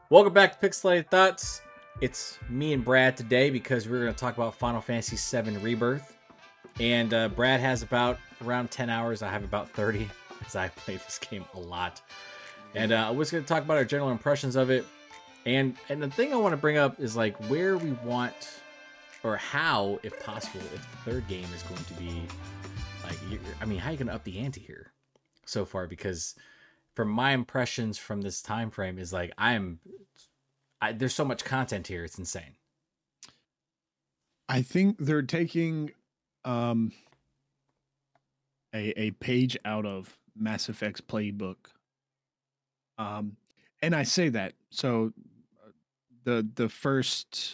Welcome back to Pixelated Thoughts. It's me and Brad today because we're going to talk about Final Fantasy VII Rebirth. And Brad has about around 10 hours. I have about 30 because I played this game a lot. And I was going to talk about our general impressions of it. And the thing I want to bring up is like where we want, or how, if possible, if the third game is going to be like, I mean, how are you going to up the ante here so far? Because from my impressions from this time frame is like there's so much content here, it's insane. I think they're taking a page out of Mass Effect's playbook. And I say that so the first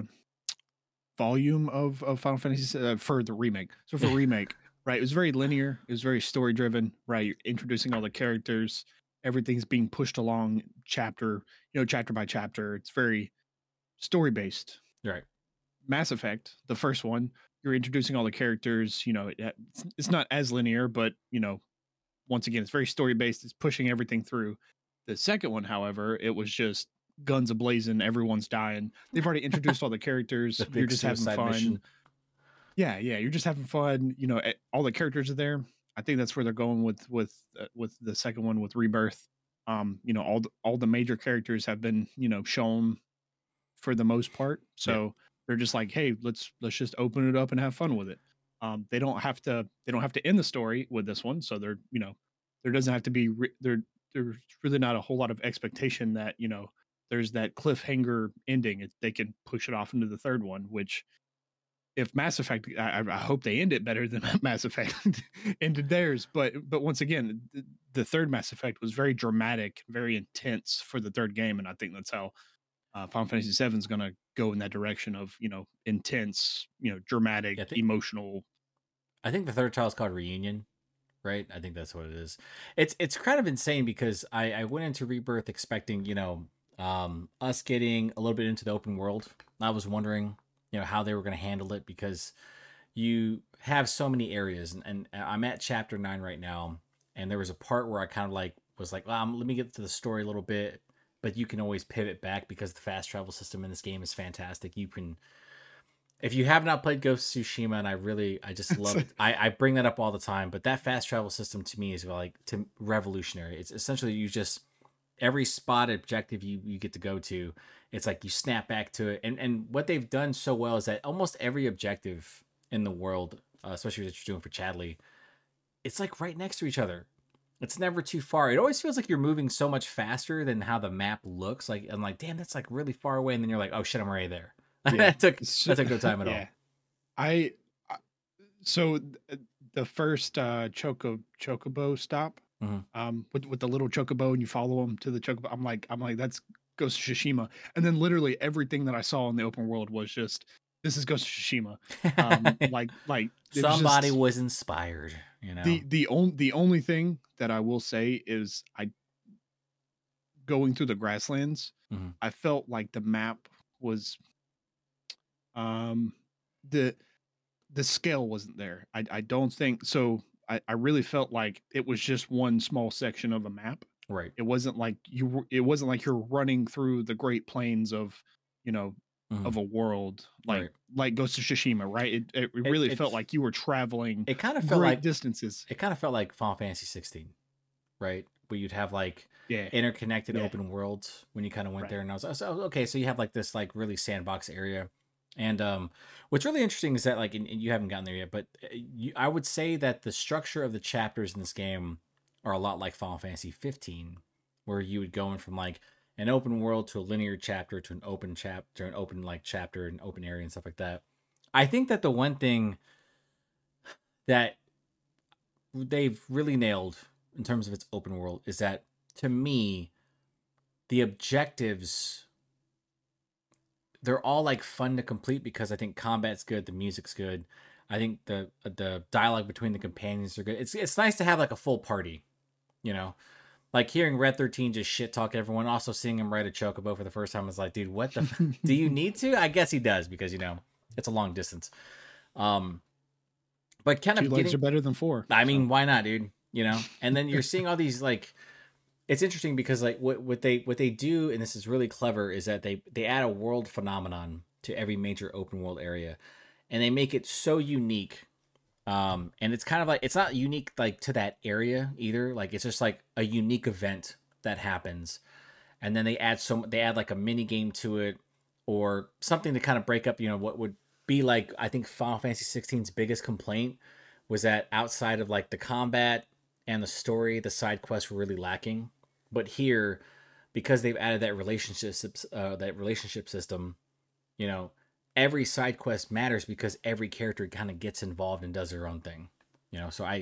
volume of Final Fantasy for the remake. So for remake, right? It was very linear. It was very story driven. Right, you're introducing all the characters. Everything's being pushed along chapter by chapter. It's very story based. Right. Mass Effect, the first one, you're introducing all the characters. It's not as linear, but once again, it's very story based. It's pushing everything through. The second one, however, it was just guns ablazing. Everyone's dying. They've already introduced all the characters. You're just having fun. Mission. Yeah, you're just having fun. All the characters are there. I think that's where they're going with the second one with Rebirth. All the major characters have been shown for the most part. So they're just like, hey, let's just open it up and have fun with it. They don't have to end the story with this one. So there doesn't have to be there's really not a whole lot of expectation that there's that cliffhanger ending. They can push it off into the third one, which if Mass Effect, I hope they end it better than Mass Effect ended theirs. But once again, the third Mass Effect was very dramatic, very intense for the third game, and I think that's how Final Fantasy VII is going to go in that direction of intense, dramatic, emotional. I think the third title is called Reunion, right? I think that's what it is. It's kind of insane because I went into Rebirth expecting us getting a little bit into the open world. I was wondering how they were going to handle it because you have so many areas, and I'm at chapter 9 right now, and there was a part where I kind of was like, let me get to the story a little bit. But you can always pivot back because the fast travel system in this game is fantastic. You can, if you have not played Ghost of Tsushima, and I just love it. I bring that up all the time, but that fast travel system to me is revolutionary. It's essentially every spot objective you get to go to, it's like you snap back to it. And what they've done so well is that almost every objective in the world, especially that you're doing for Chadley, it's like right next to each other. It's never too far. It always feels like you're moving so much faster than how the map looks. Like I'm like, damn, that's like really far away, and then you're like, oh shit, I'm already there. Yeah. that took no time at all. So the first chocobo stop, with the little chocobo, and you follow them to the chocobo. I'm like that's Ghost of Tsushima, and then literally everything that I saw in the open world was just, this is Ghost of Tsushima. Like somebody was inspired. The only thing that I will say is going through the grasslands, I felt like the map was the scale wasn't there. I don't think so. I really felt like it was just one small section of a map. Right. It wasn't like you're running through the Great Plains of of a world like Ghost of Tsushima, right? It really felt like you were traveling. It kind of felt like distances. It kind of felt like Final Fantasy 16, right? Where you'd have interconnected open worlds when you kind of went there, and I was okay. So you have like this like really sandbox area, and what's really interesting is that like and you haven't gotten there yet, but I would say that the structure of the chapters in this game are a lot like Final Fantasy 15, where you would go in from like an open world to a linear chapter to an open chapter, an open chapter, an open area and stuff like that. I think that the one thing that they've really nailed in terms of its open world is that, to me, the objectives, they're all like fun to complete because I think combat's good, the music's good. I think the dialogue between the companions are good. It's nice to have like a full party, Like hearing Red 13 just shit talk everyone, also seeing him ride a chocobo for the first time is like, dude, what the do you need to? I guess he does because it's a long distance. But kind of 2 legs are better than 4. I mean, why not, dude? And then you're seeing all these like it's interesting because like what they do, and this is really clever, is that they add a world phenomenon to every major open world area, and they make it so unique. And it's kind of like it's not unique like to that area either. Like it's just like a unique event that happens, and then they add like a mini game to it or something to kind of break up. You know what would be like I think Final Fantasy 16's biggest complaint was that outside of like the combat and the story, the side quests were really lacking. But here, because they've added that relationship system, you know, every side quest matters because every character kind of gets involved and does their own thing. You know, so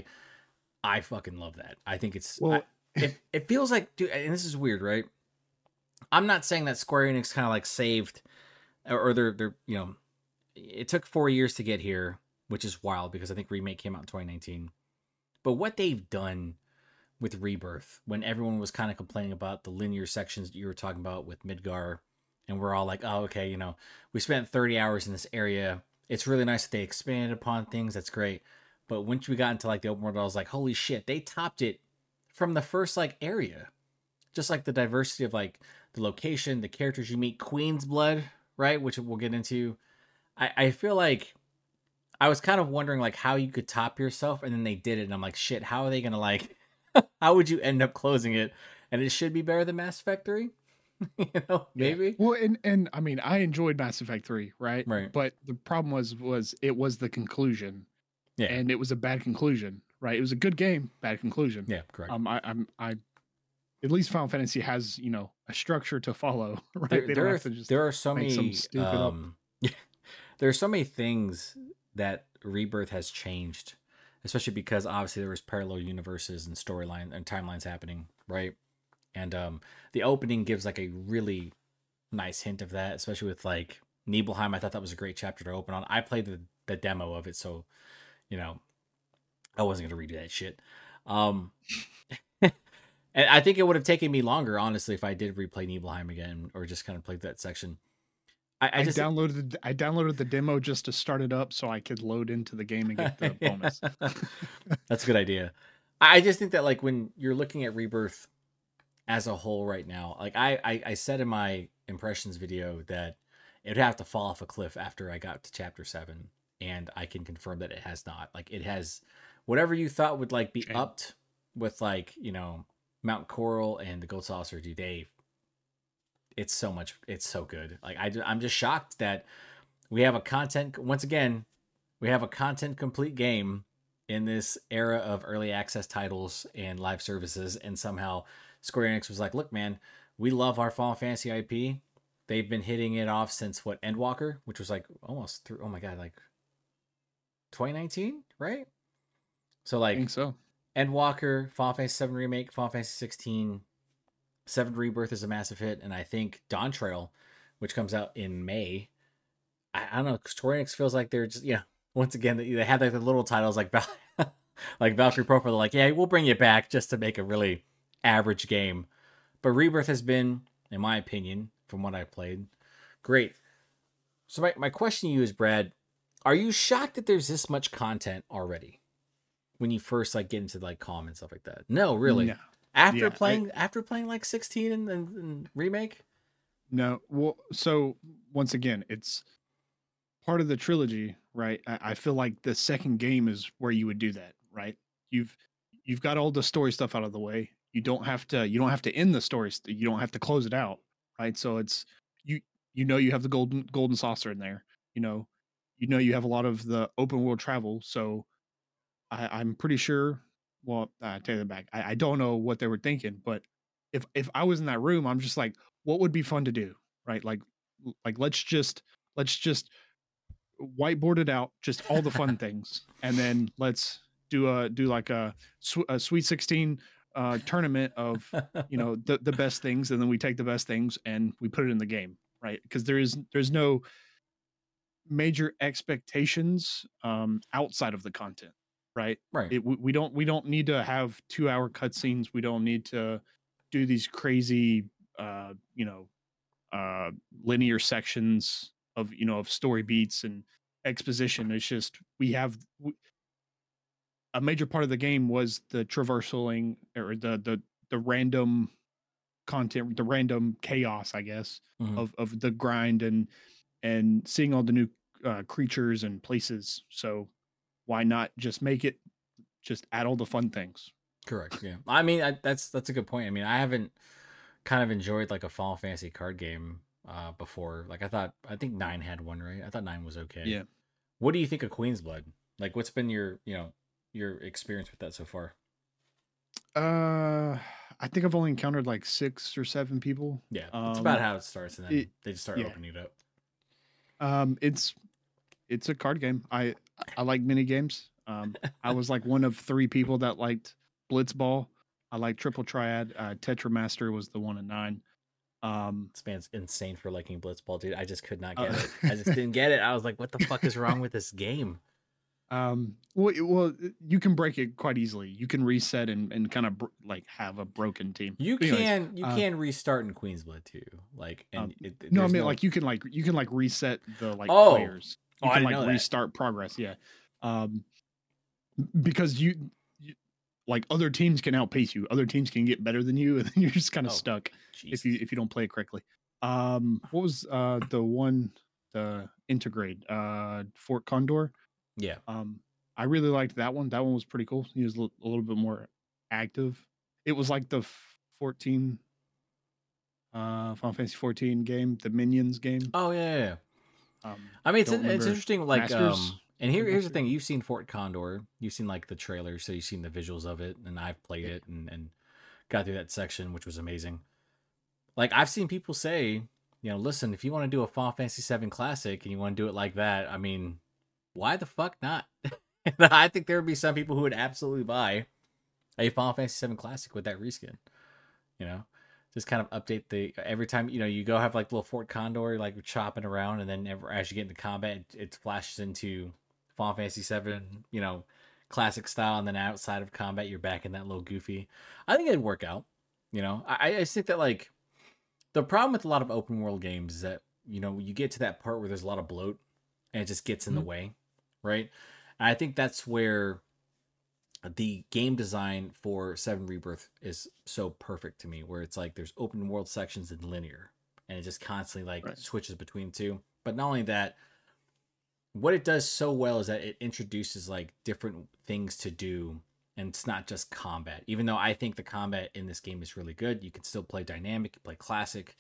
I fucking love that. I think Well, it feels like, dude, and this is weird, right? I'm not saying that Square Enix kind of like saved or they're you know, it took 4 years to get here, which is wild because I think Remake came out in 2019. But what they've done with Rebirth, when everyone was kind of complaining about the linear sections that you were talking about with Midgar, and we're all like, oh, okay, you know, we spent 30 hours in this area. It's really nice that they expanded upon things. That's great. But once we got into like the open world, I was like, holy shit, they topped it from the first like area. Just like the diversity of like the location, the characters you meet, Queen's Blood, right? Which we'll get into. I feel like I was kind of wondering like how you could top yourself, and then they did it, and I'm like, shit, how are they gonna like? How would you end up closing it? And it should be better than Mass Effect 3, you know, yeah. maybe. Well, and I mean, I enjoyed Mass Effect 3, right? Right. But the problem was it was the conclusion, Yeah. and it was a bad conclusion, right? It was a good game, bad conclusion. Yeah. Correct. I at least Final Fantasy has, you know, a structure to follow, right? There They don't there have are to just there are so make some many stupid up. there are so many things that Rebirth has changed, especially because obviously there was parallel universes and storyline and timelines happening, right? And the opening gives like a really nice hint of that, especially with like Nibelheim. I thought that was a great chapter to open on. I played the demo of it, so you know I wasn't gonna redo that shit. Um, and I think it would have taken me longer, honestly, if I did replay Nibelheim again or just kind of played that section. I just I downloaded the demo just to start it up so I could load into the game and get the bonus. that's a good idea. I just think that like when you're looking at Rebirth as a whole right now, like I said in my impressions video that it would have to fall off a cliff after I got to chapter 7, and I can confirm that it has not. Like it has whatever you thought would like be Shame. upped with like, you know, Mount Coral and the Gold Saucer, do they it's so much it's so good. Like I'm just shocked that we have a content once again, we have a content complete game in this era of early access titles and live services, and somehow Square Enix was like, "Look, man, we love our Final Fantasy IP. They've been hitting it off since what Endwalker, which was like almost through. Oh my god, like 2019, right? So I think like so. Endwalker, Final Fantasy 7 remake, Final Fantasy 16, 7 Rebirth is a massive hit, and I think Dawn Trail, which comes out in May, I don't know. Square Enix feels like they're just once again they have like the little titles like like Valkyrie Profile. They're like, yeah, we'll bring you back just to make a really average game. But Rebirth has been, in my opinion, from what I've played, great. So my question to you is, Brad, are you shocked that there's this much content already when you first like get into like com and stuff like that? No, No. really. Yeah. After playing like 16 and remake. No. Well, so once again, it's part of the trilogy, right? I feel like the second game is where you would do that, right? You've you've got all the story stuff out of the way. You don't have to end the story. You don't have to close it out, right? So it's you you know you have the golden saucer in there. You know, you have a lot of the open world travel. So I'm pretty sure. Well, I take that back. I don't know what they were thinking, but if I was in that room, I'm just like, what would be fun to do, right? Like let's just whiteboard it out, just all the fun things, and then let's do like a Sweet 16 tournament of the best things, and then we take the best things and we put it in the game, right? Because there's no major expectations outside of the content, right? Right. We don't need to have 2 hour cutscenes. We don't need to do these crazy uh, you know uh, linear sections of of story beats and exposition. It's just a major part of the game was the traversaling or the the random content, the random chaos, I guess, Mhm. of the grind and seeing all the new creatures and places. So why not just make it just add all the fun things? Correct. Yeah. I mean, that's a good point. I mean, I haven't kind of enjoyed like a Final Fantasy card game before. Like I think 9 had one, right? I thought 9 was okay. Yeah. What do you think of Queen's Blood? Like what's been your, your experience with that so far? Uh, I think I've only encountered like 6 or 7 people. Yeah, it's about Um, how it starts and it then they just start yeah. opening it up. It's a card game. I like mini games. I was like one of 3 people that liked Blitzball. I like Triple Triad. Tetramaster was the one at 9. Um, This man's insane for liking Blitzball, dude. I just could not get uh, it. I just didn't get it. I was like, what the fuck is wrong with this game? well, you can break it quite easily. You can reset and kind of like have a broken team. You But anyways, can you can restart in Queen's Blood too. Like um, and no, I there's mean no. like you can like reset the like Oh, players. oh, You I can didn't like know that. restart progress. Yeah. Um, because you like other teams can outpace you. Other teams can get better than you, and then you're just kind of Oh, stuck Jesus. if you don't play it correctly. What was the one the integrate Fort Condor? Yeah. Um, I really liked that one. That one was pretty cool. He was a little bit more active. It was like the 14 Final Fantasy 14 game, the Minions game. Oh yeah, yeah, yeah. I I mean, don't it's remember interesting. Like, Masters. and here's the Master. thing: you've seen Fort Condor, you've seen like the trailer, so you've seen the visuals of it, and I've played Yeah. it and got through that section, which was amazing. Like, I've seen people say, listen, if you want to do a Final Fantasy VII Classic and you want to do it like that, I mean, why the fuck not? I think there would be some people who would absolutely buy a Final Fantasy VII Classic with that reskin. You know, just kind of update the every time you go have like little Fort Condor like chopping around, and then as you get into combat, it flashes into Final Fantasy VII, classic style, and then outside of combat, you're back in that little goofy. I think it'd work out. I just think that like the problem with a lot of open world games is that you get to that part where there's a lot of bloat, and it just gets in the Mhm. way, right? And I think that's where the game design for Seven Rebirth is so perfect to me, where it's like there's open world sections and linear, and it just constantly like Right. switches between two. But not only that, what it does so well is that it introduces like different things to do, and it's not just combat. Even though I think the combat in this game is really good, you can still play dynamic, you play classic.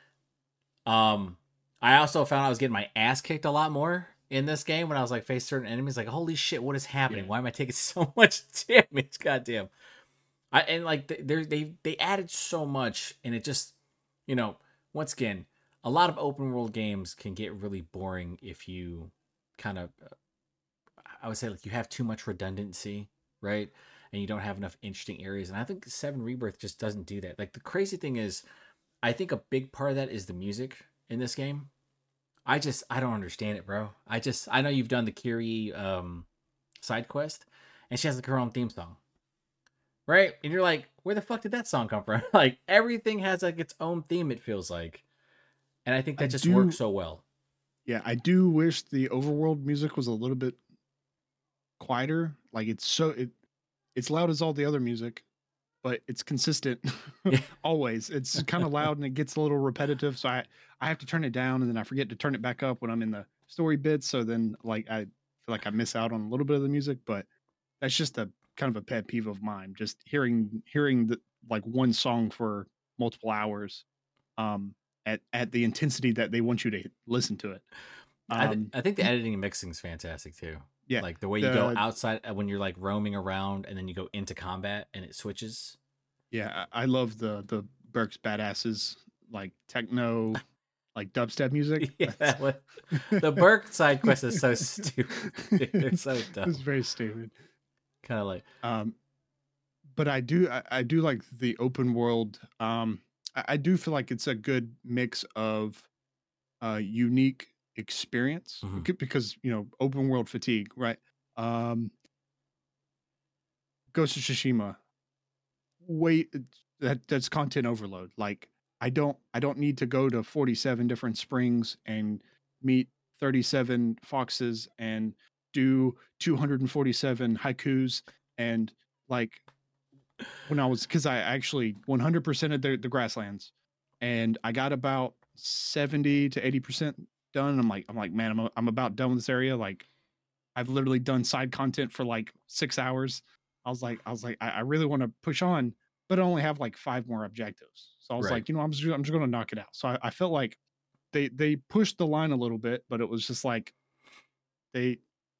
Um, I also found I was getting my ass kicked a lot more in this game when I was like face certain enemies. Like, holy shit, what is happening? Yeah. Why am I taking so much damage? Goddamn. And like they added so much, and it just once again, a lot of open world games can get really boring if you kind of I would say like you have too much redundancy, right? And you don't have enough interesting areas. And I think Seven Rebirth just doesn't do that. Like the crazy thing is, I think a big part of that is the music in this game. I don't understand it, bro. I know you've done the Kiri side quest, and she has like her own theme song, right? And you're like, where the fuck did that song come from? Like everything has like its own theme. It feels like, and I think I that just works do so well. yeah, I do wish the overworld music was a little bit quieter. Like it's loud as all the other music, but it's consistent Yeah, always. It's kind of loud and it gets a little repetitive. So I have to turn it down and then I forget to turn it back up when I'm in the story bits. So then like I feel like I miss out on a little bit of the music, but that's just a kind of a pet peeve of mine. Just hearing the like one song for multiple hours um at the intensity that they want you to listen to it. Um I think the editing and mixing is fantastic too. yeah, Like the way you go the outside when you're like roaming around, and then you go into combat and it switches. yeah, I love the Burks Badasses like techno like dubstep music. Yeah, That's what the Burke side quest is so stupid. Dude. It's so it's dumb. very stupid. Kind of like Um, but I do like the open world. I do feel like it's a good mix of unique experience mhm. because open world fatigue, right? Um, Ghost of Tsushima, wait, that's content overload. Like I don't need to go to 47 different springs and meet 37 foxes and do 247 haikus and like when I was, because I actually 100% of the grasslands, and I got about 70 to 80% done. I'm like, man, I'm about done with this area. Like, I've literally done side content for like 6 hours. I really want to push on, but I only have like 5 more objectives. So I was Right. like, I'm just going to knock it out. So I felt like they pushed the line a little bit, but it was just like they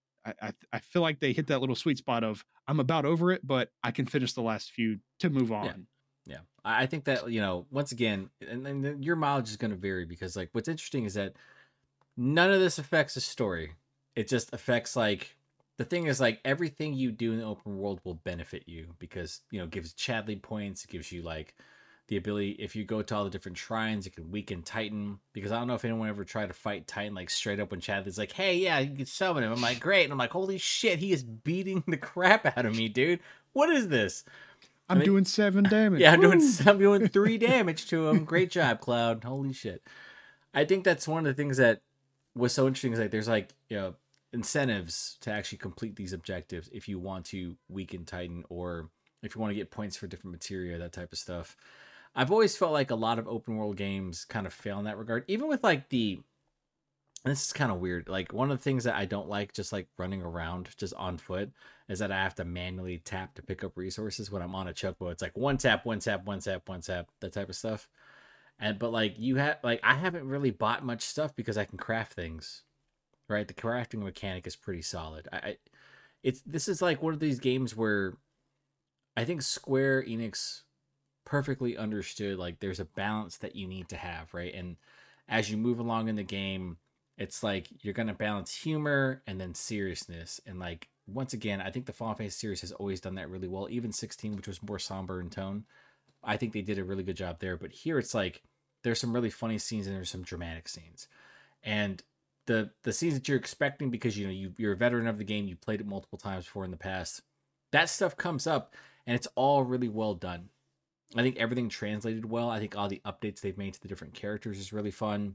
I feel like they hit that little sweet spot of I'm about over it, but I can finish the last few to move Yeah. on. Yeah. I think that, once again, and your mileage is going to vary because, like, what's interesting is that none of this affects the story. It just affects, like, the thing is, like, everything you do in the open world will benefit you because, it gives Chadley points. It gives you, like, the ability, if you go to all the different shrines, it can weaken Titan. Because I don't know if anyone ever tried to fight Titan, like, straight up when Chadley's like, hey, yeah, you can summon him. I'm like, great. And I'm like, holy shit, he is beating the crap out of me, dude. What is this? I I'm mean, doing 7 damage. yeah, Woo! I'm doing 3 damage to him. Great job, Cloud. Holy shit. I think that's one of the things that was so interesting is like there's like, incentives to actually complete these objectives if you want to weaken Titan or if you want to get points for different materia, that type of stuff. I've always felt like a lot of open world games kind of fail in that regard. Even with like and this is kind of weird. Like one of the things that I don't like, just like running around just on foot, is that I have to manually tap to pick up resources when I'm on a chocobo. It's like one tap, one tap, one tap, one tap, that type of stuff. And but like you have like I haven't really bought much stuff because I can craft things. Right, the crafting mechanic is pretty solid. This is like one of these games where I think Square Enix perfectly understood like there's a balance that you need to have, right? And as you move along in the game, it's like you're gonna balance humor and then seriousness. And like once again, I think the Final Fantasy series has always done that really well. Even 16, which was more somber in tone, I think they did a really good job there. But here it's like there's some really funny scenes and there's some dramatic scenes. And the scenes that you're expecting because you're a veteran of the game, you played it multiple times before in the past, that stuff comes up and it's all really well done. I think everything translated well. I think all the updates they've made to the different characters is really fun.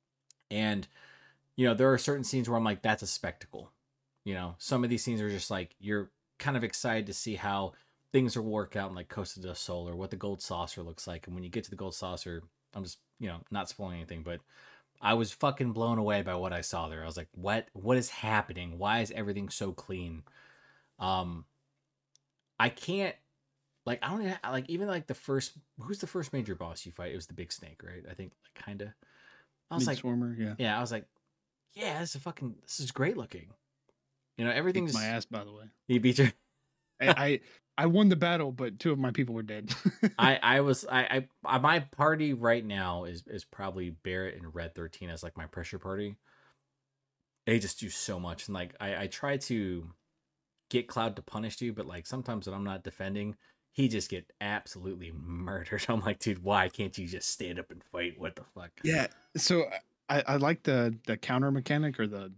And there are certain scenes where I'm like, that's a spectacle. Some of these scenes are just like you're kind of excited to see how things will work out in like Costa del Sol or what the gold saucer looks like. And when you get to the gold saucer, I'm just, not spoiling anything, but I was fucking blown away by what I saw there. I was like, what is happening? Why is everything so clean? Um I can't like I don't like even like who's the first major boss you fight? It was the big snake, right? I think like kind of. I was Meat like, Swarmer, yeah. yeah, I was like, yeah, this is great looking. Kicked my Everything's ass, by the way. he beat your I won the battle, but 2 of my people were dead. I was my party right now is probably Barrett and Red 13 as like my pressure party. They just do so much, and like I try to get Cloud to punish you, but like sometimes when I'm not defending, he just get absolutely murdered. I'm like, dude, why can't you just stand up and fight? What the fuck? Yeah. So I like the counter mechanic or the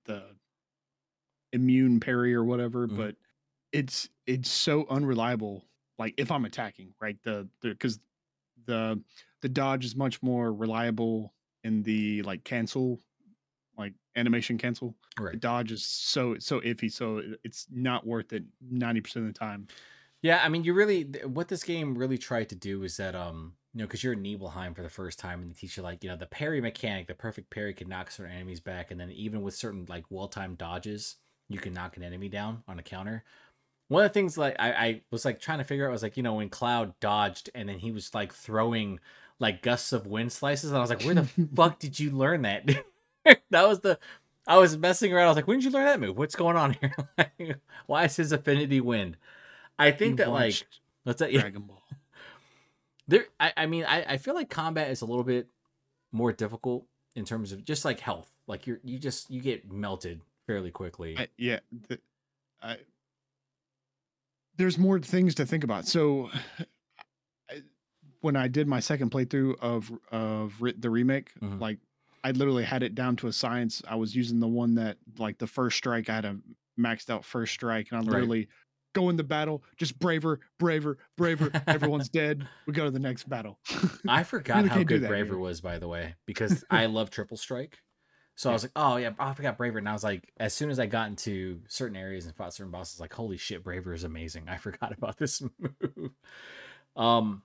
immune parry or whatever, Mhm. but it's so unreliable. Like if I'm attacking, right? Because the dodge is much more reliable in the like cancel, like animation cancel. The Right. dodge is so iffy, so it's not worth it 90% of the time. Yeah, I mean, you really what this game really tried to do is that because you're in Nibelheim for the first time and they teach you like the parry mechanic, the perfect parry can knock certain enemies back, and then even with certain like well-timed dodges, you can knock an enemy down on a counter. One of the things like I was like trying to figure out was like when Cloud dodged and then he was like throwing like gusts of wind slices, and I was like, where the fuck did you learn that? That was the I was messing around. I was like, when did you learn that move? What's going on here? Like, why is his affinity wind? I think You've that like watched let's say Dragon Ball. there. I mean I feel like combat is a little bit more difficult in terms of just like health. Like you get melted fairly quickly. Yeah, I, there's more things to think about. So I, when I did my second playthrough of the remake, Mhm. like I literally had it down to a science. I was using the one that like the first strike. I had a maxed out first strike, and I Right. literally go into battle, just braver, braver, braver. Everyone's dead. We go to the next battle. I forgot Really how can't do good that Braver here. was, by the way, because I love Triple Strike. So I Yeah. was like, oh yeah, I forgot Braver. And I was like, as soon as I got into certain areas and fought certain bosses, like, holy shit, Braver is amazing. I forgot about this move. um,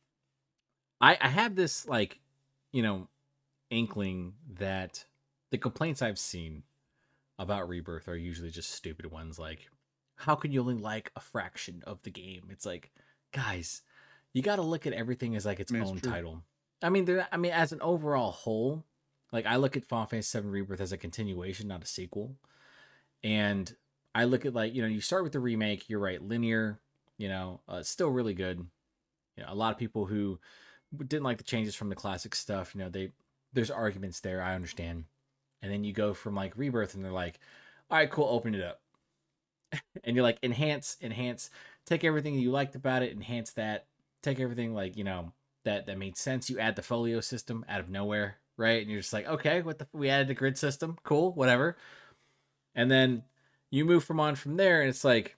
I have this like, you know, inkling that the complaints I've seen about Rebirth are usually just stupid ones, like, how can you only like a fraction of the game? It's like, guys, you got to look at everything as like its I mean, it's own true. title. I mean, as an overall whole, like, I look at Final Fantasy VII Rebirth as a continuation, not a sequel. And I look at, like, you start with the remake. You're right, linear. Still really good. A lot of people who didn't like the changes from the classic stuff. There's arguments there. I understand. And then you go from like Rebirth, and they're like, all right, cool, open it up. And you're like, enhance, take everything you liked about it, enhance that, take everything like, that made sense. You add the folio system out of nowhere, right? And you're just like, okay, we added the grid system, cool, whatever. And then you move from there, and it's like,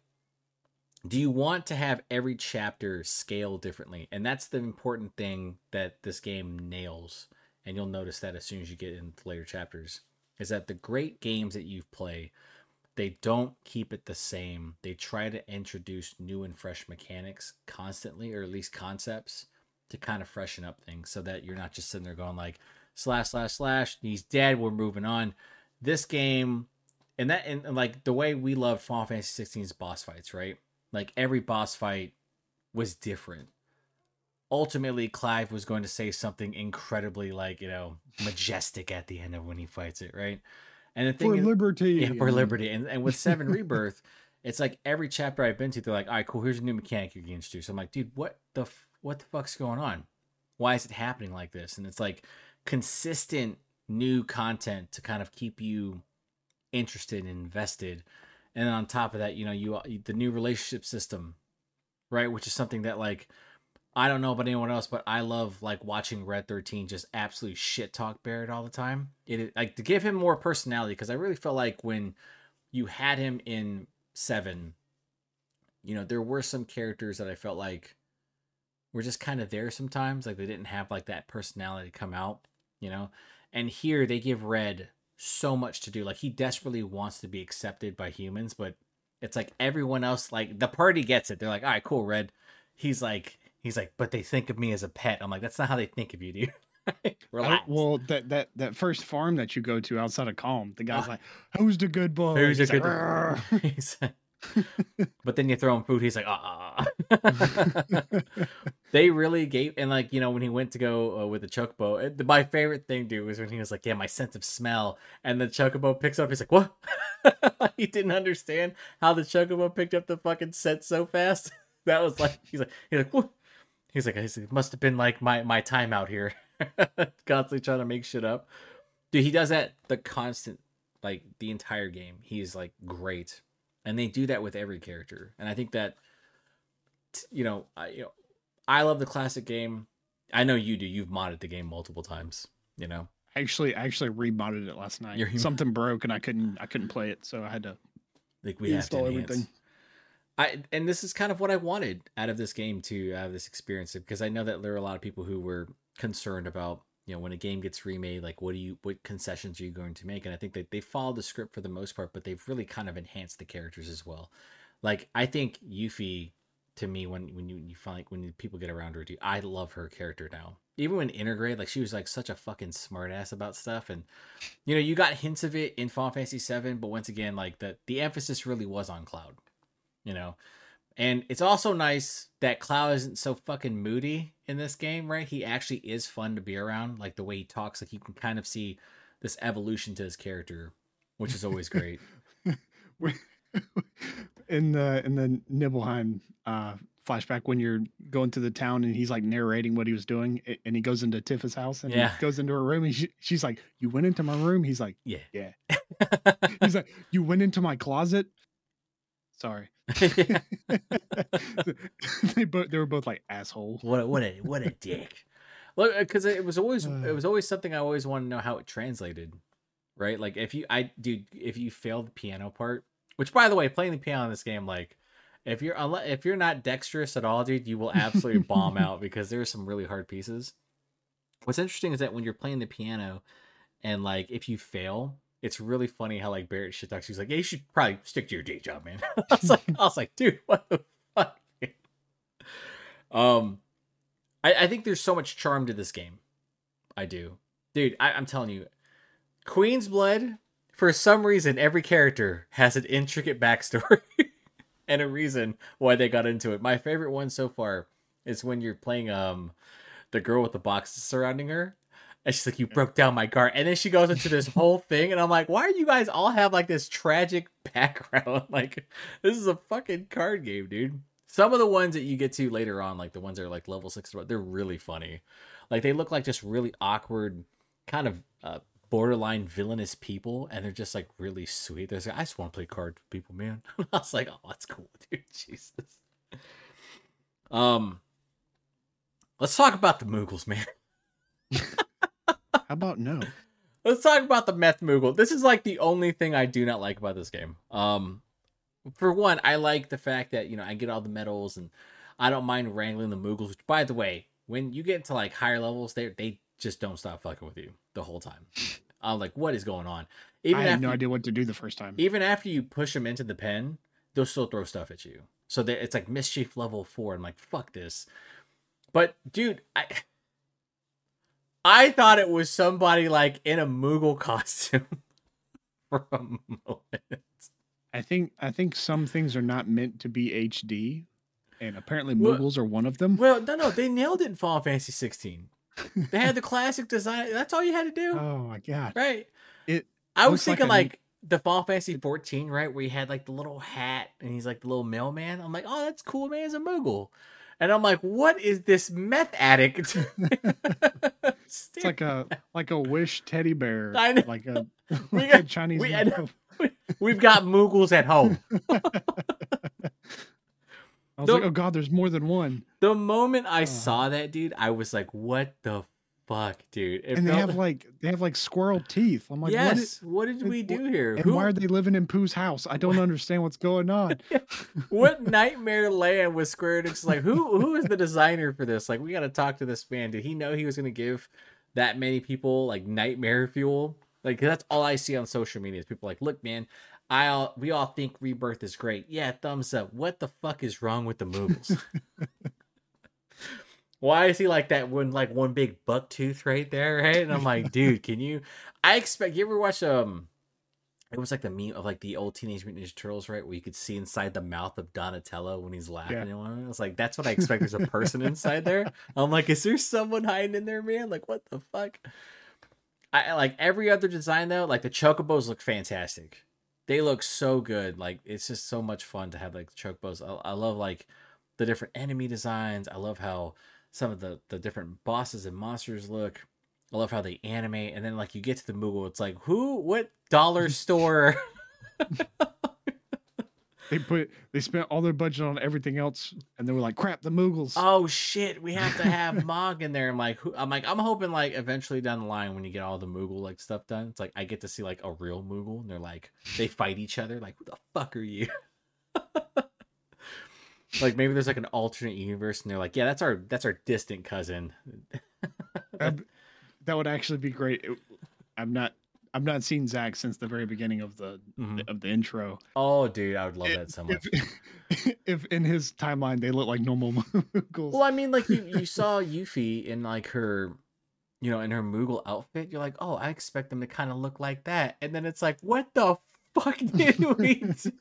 do you want to have every chapter scale differently? And that's the important thing that this game nails. And you'll notice that as soon as you get into later chapters, is that the great games that you've played, they don't keep it the same. They try to introduce new and fresh mechanics constantly, or at least concepts, to kind of freshen up things, so that you're not just sitting there going like, slash slash slash, he's dead, we're moving on. This game, and like the way we love Final Fantasy 16's boss fights, right? Like, every boss fight was different. Ultimately, Clive was going to say something incredibly, like, majestic at the end of when he fights it, right? And the thing For is, yeah, liberty. for And then, liberty. And with Seven Rebirth, it's like every chapter I've been to, they're like, all right, cool, here's a new mechanic you're getting introduced. So I'm like, dude, what the fuck's going on? Why is it happening like this? And it's like consistent new content to kind of keep you interested and invested. And then on top of that, the new relationship system, right? Which is something that, like, I don't know about anyone else, but I love, like, watching Red 13 just absolutely shit talk Barrett all the time. Like, to give him more personality, because I really felt like when you had him in 7, there were some characters that I felt like were just kind of there sometimes. Like, they didn't have, like, that personality come out, you know? And here they give Red so much to do. Like, he desperately wants to be accepted by humans, but it's like everyone else, like, the party gets it. They're like, all right, cool, Red. He's like, but they think of me as a pet. I'm like, that's not how they think of you, dude. Relax. well, that first farm that you go to outside of Calm, the guy's Oh, like, "Who's the good boy?" who's a He's like, good? "Rrr." But then you throw him food, he's like, ah. They really gave, and like, when he went to go with the chocobo, my favorite thing, dude, was when he was like, yeah, my sense of smell, and the chocobo picks up, he's like, what? He didn't understand how the chocobo picked up the fucking scent so fast. That was like, he's like, what? He's like, it must have been like my time out here. Constantly trying to make shit up. Dude, he does that the constant, like, the entire game. He's like great. And they do that with every character. And I think that, I love the classic game. I know you do. You've modded the game multiple times, you know. I actually remodded it last night. You're Something broke and I couldn't play it, so I had to like, we have to install enhance. everything. And this is kind of what I wanted out of this game too, out of this experience, because I know that there are a lot of people who were concerned about, when a game gets remade, like, what concessions are you going to make? And I think that they followed the script for the most part, but they've really kind of enhanced the characters as well. Like, I think Yuffie, to me, when you find, like, when people get around her, dude, I love her character now. Even when Intergrade, like, she was like such a fucking smartass about stuff, and you got hints of it in Final Fantasy VII, but once again, like, the emphasis really was on Cloud. you know. And it's also nice that Cloud isn't so fucking moody in this game, right? He actually is fun to be around, like the way he talks. Like, you can kind of see this evolution to his character, which is always great. in the Nibelheim flashback, when you're going to the town and he's like narrating what he was doing, and he goes into Tifa's house and Yeah. he goes into her room and she's like, "You went into my room?" He's like, Yeah. "Yeah." He's like, "You went into my closet?" Sorry. They were both like, asshole. What a dick. Look, because it was always something I always wanted to know how it translated, right? Like, if you failed the piano part, which, by the way, playing the piano in this game, like, if you're not dexterous at all, dude, you will absolutely bomb out, because there are some really hard pieces. What's interesting is that when you're playing the piano, and like if you fail, it's really funny how like Barrett shit talks. He's like, "Yeah, you should probably stick to your day job, man." I was like, dude, what the fuck? Um, I think there's so much charm to this game. I do, dude. I'm telling you, Queen's Blood. For some reason, every character has an intricate backstory and a reason why they got into it. My favorite one so far is when you're playing the girl with the boxes surrounding her. And she's like, "You broke down my car." And then she goes into this whole thing. And I'm like, why do you guys all have like this tragic background? Like, this is a fucking card game, dude. Some of the ones that you get to later on, like the ones that are like level 6, they're really funny. Like, they look like just really awkward, kind of borderline villainous people. And they're just like really sweet. There's like, I just want to play cards with people, man. I was like, oh, that's cool, dude. Jesus. Um, let's talk about the Moogles, man. How about no? Let's talk about the Meth Moogle. This is like the only thing I do not like about this game. For one, I like the fact that, you know, I get all the medals and I don't mind wrangling the Moogles, which, by the way, when you get into like higher levels, they just don't stop fucking with you the whole time. I'm like, what is going on? I had no idea what to do the first time. Even after you push them into the pen, they'll still throw stuff at you. So it's like mischief level 4. I'm like, fuck this. But dude, I thought it was somebody like in a Moogle costume for a moment. I think some things are not meant to be HD, and apparently Moogles are one of them. Well, no, they nailed it in Final Fantasy 16. They had the classic design. That's all you had to do. Oh my god! Right. It. I was thinking like the Final Fantasy 14, right, where he had like the little hat and he's like the little mailman. I'm like, oh, that's cool, man. He's a Moogle. And I'm like, what is this meth addict? It's like a Wish teddy bear. I know. Like a Chinese. We've got Moogles at home. I was like, oh god, there's more than one. The moment I saw that, dude, I was like, what the fuck, dude? And they have like squirrel teeth. I'm like, yes, what did we do here? And why are they living in Pooh's house? I don't understand what's going on. What nightmare land was Square Enix like? Who is the designer for this? Like, we got to talk to this man. Did he know he was going to give that many people like nightmare fuel? Like, that's all I see on social media is people like, look, man, we all think Rebirth is great. Yeah, thumbs up. What the fuck is wrong with the Moogles? Why is he like that one big buck tooth right there, right? And I'm like, dude, can you? I expect you ever watch it was like the meme of like the old Teenage Mutant Ninja Turtles, right, where you could see inside the mouth of Donatello when he's laughing. Yeah. And I was like, that's what I expect. There's a person inside there. I'm like, is there someone hiding in there, man? Like, what the fuck? I like every other design though. Like the Chocobos look fantastic. They look so good. Like it's just so much fun to have like the Chocobos. I love like the different enemy designs. I love how some of the different bosses and monsters look. I love how they animate. And then like you get to the Moogle, it's like, what dollar store? They spent all their budget on everything else, and they were like, crap, the Moogles. Oh shit, we have to have Mog in there. I'm hoping like eventually down the line when you get all the Moogle like stuff done, it's like I get to see like a real Moogle and they're like they fight each other. Like, who the fuck are you? Like maybe there's like an alternate universe and they're like, yeah, that's our distant cousin. That would actually be great. I've not seen Zach since the very beginning of the intro. Oh, dude, I would love that so much. If in his timeline they look like normal Moogles. Well, I mean, like you saw Yuffie in like her, you know, in her Moogle outfit. You're like, oh, I expect them to kind of look like that, and then it's like, what the fuck did we do?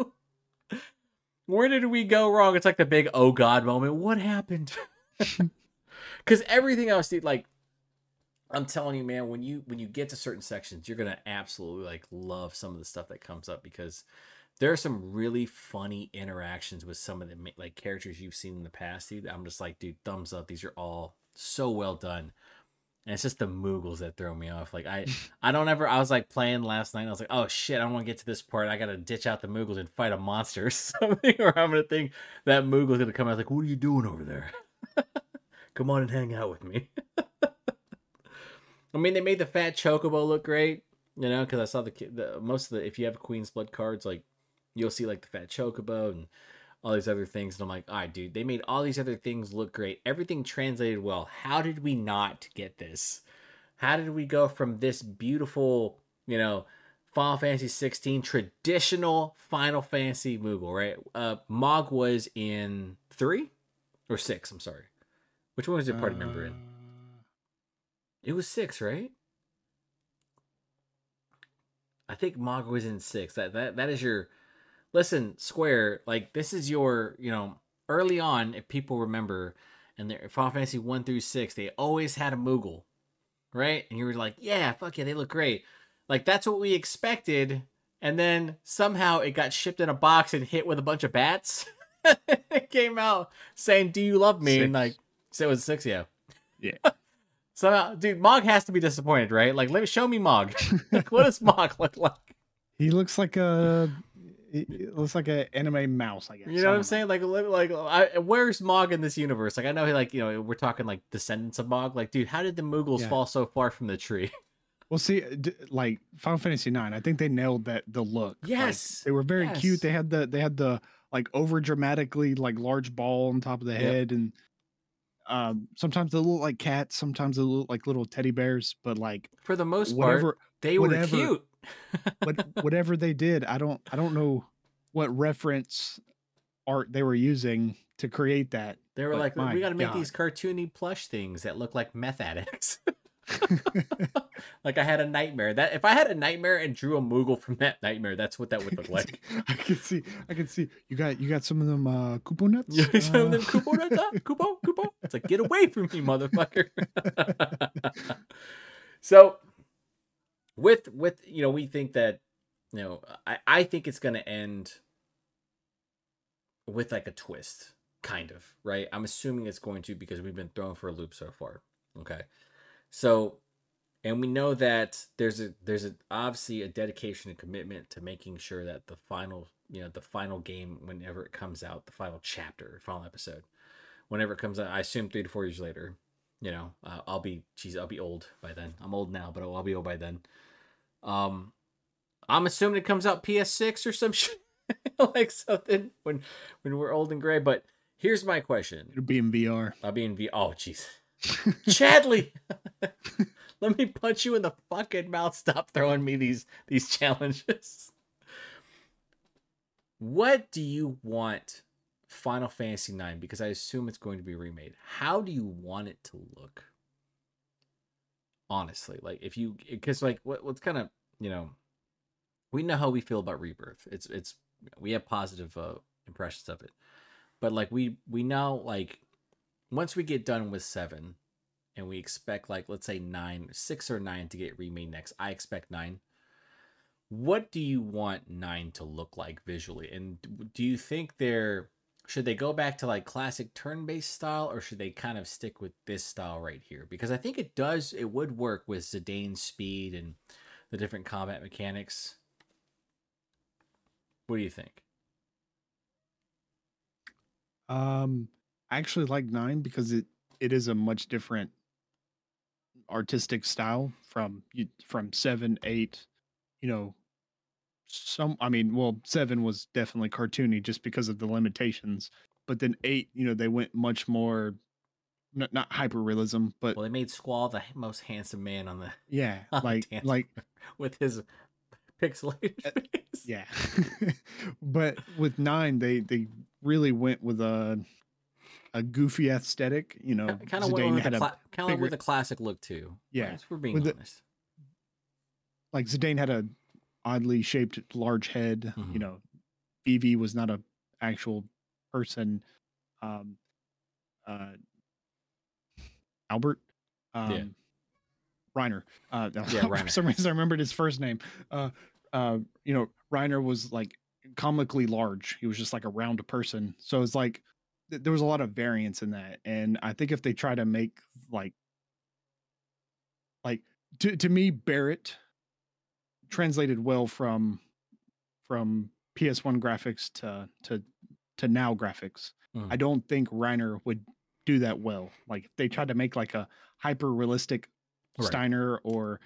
Where did we go wrong? It's like the big oh god moment. What happened? Because everything else, dude, like. I'm telling you, man, when you get to certain sections, you're gonna absolutely like love some of the stuff that comes up because there are some really funny interactions with some of the like characters you've seen in the past, dude. I'm just like, dude, thumbs up. These are all so well done. And it's just the Moogles that throw me off. Like I was like playing last night and I was like, oh shit, I don't want to get to this part. I gotta ditch out the Moogles and fight a monster or something. Or I'm gonna think that Moogle's gonna come out like, what are you doing over there? Come on and hang out with me. I mean, they made the fat Chocobo look great, you know, because I saw the most of the, if you have Queen's Blood cards, like, you'll see, like, the fat Chocobo and all these other things, and I'm like, all right, dude, they made all these other things look great. Everything translated well. How did we not get this? How did we go from this beautiful, Final Fantasy 16 traditional Final Fantasy Moogle, right? Mog was in 3 or 6, I'm sorry. Which one was your party member in? It was 6, right? I think Mog was in 6. That is your listen, Square, like this is your, early on, if people remember, and their Final Fantasy 1 through 6, they always had a Moogle, right? And you were like, yeah, fuck yeah, they look great. Like that's what we expected, and then somehow it got shipped in a box and hit with a bunch of bats. It came out saying, "Do you love me?" 6. And like, so it was 6, yeah. Yeah. So, dude, Mog has to be disappointed, right? Like, let me show me Mog. Like, what does Mog look like? He looks like a anime mouse, I guess. You know what I'm saying? Where's Mog in this universe? Like, I know, like, we're talking like descendants of Mog. Like, dude, how did the Moogles fall so far from the tree? Well, see, like Final Fantasy 9, I think they nailed the look. Yes, like, they were very cute. They had the like over dramatically like large ball on top of the head, and sometimes they look like cats, sometimes they look like little teddy bears. But like for the most part, they were cute. Whatever they did, I don't know what reference art they were using to create that. They were like, we got to make these cartoony plush things that look like meth addicts. Like I had a nightmare. That if I had a nightmare and drew a Moogle from that nightmare, that's what that would look like. I can see. You got some of them Kupo nuts. Some of them Kupo nuts. Kupo. It's like, get away from me, motherfucker. So with we think that I think it's gonna end with like a twist, kind of, right? I'm assuming it's going to, because we've been thrown for a loop so far. Okay. So, and we know that there's obviously a dedication and commitment to making sure that the final game, whenever it comes out, the final chapter, final episode, whenever it comes out, I assume 3 to 4 years later, I'll be old by then. I'm old now, but I'll be old by then. I'm assuming it comes out PS6 or some shit, like something when we're old and gray. But here's my question: It'll be in VR. I'll be in VR. Oh, jeez. Chadley, let me punch you in the fucking mouth. Stop throwing me these challenges. What do you want Final Fantasy 9? Because I assume it's going to be remade. How do you want it to look? Honestly, like because like what's kind of, we know how we feel about Rebirth. It's we have positive impressions of it, but like we know, like, once we get done with 7 and we expect, like, let's say 6 or 9 to get remade next, I expect 9. What do you want 9 to look like visually? And do you think should they go back to like classic turn-based style, or should they kind of stick with this style right here? Because I think it would work with Zidane's speed and the different combat mechanics. What do you think? I actually like 9 because it is a much different artistic style from 7, 8. 7 was definitely cartoony just because of the limitations, but then 8, they went much more not hyper realism, but they made Squall the most handsome man on the like with his pixelated face. Yeah. But with 9, they really went with a goofy aesthetic, kind of went with a classic look too. Yeah, right? We're being honest. Like Zidane had a oddly shaped large head. Mm-hmm. Vivi was not a actual person. Albert, Reiner. Reiner. For some reason, I remembered his first name. Reiner was like comically large. He was just like a round person. So it's like there was a lot of variance in that, and I think if they try to make like to me, Barrett translated well from PS1 graphics to now graphics. I don't think Reiner would do that well. Like if they tried to make like a hyper realistic Steiner or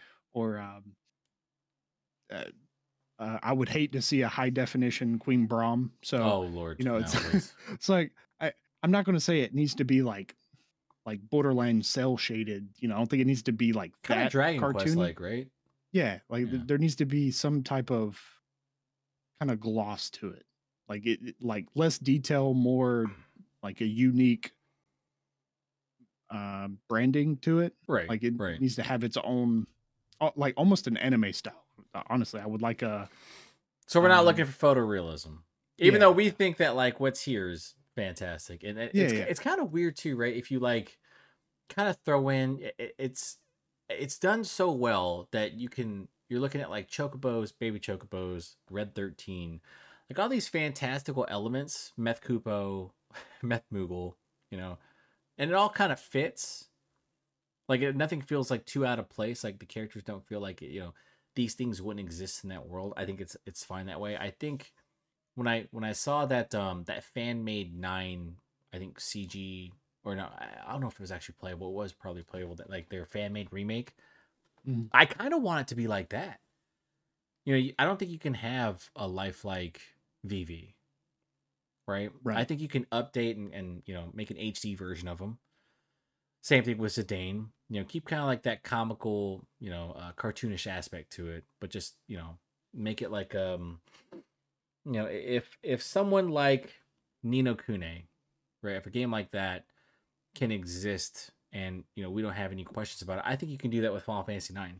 I would hate to see a high definition Queen Braum. So, oh Lord, it's like I'm not going to say it needs to be like like borderline cell shaded. I don't think it needs to be like Kind of that Dragon Quest cartoony. like, right? Yeah, like Yeah. there needs to be some type of kind of gloss to it. Like like less detail, more like a unique branding to it. Right. Like it Right. needs to have its own, like almost an anime style. Honestly, I would like a So we're not looking um for photorealism, even though yeah, we think that like what's here is fantastic, and yeah, yeah. it's kind of weird too, right? If you like kind of throw in, it's done so well that you're looking at like chocobos, baby chocobos, Red 13, like all these fantastical elements, Meth Kupo, Meth Moogle, you know, and it all kind of fits. Like nothing feels like too out of place. Like the characters don't feel like these things wouldn't exist in that world. I think it's fine that way. I think when I saw that that fan made 9, I think CG, or no, I don't know if it was actually playable. It was probably playable. That like their fan made remake. Mhm. I kind of want it to be like that. I don't think you can have a lifelike VV, right? I Right. think you can update and make an HD version of them. Same thing with Zidane. Keep kind of like that comical, cartoonish aspect to it, but just make it like if someone like Nino Kune, right, if a game like that can exist and we don't have any questions about it, I think you can do that with Final Fantasy 9.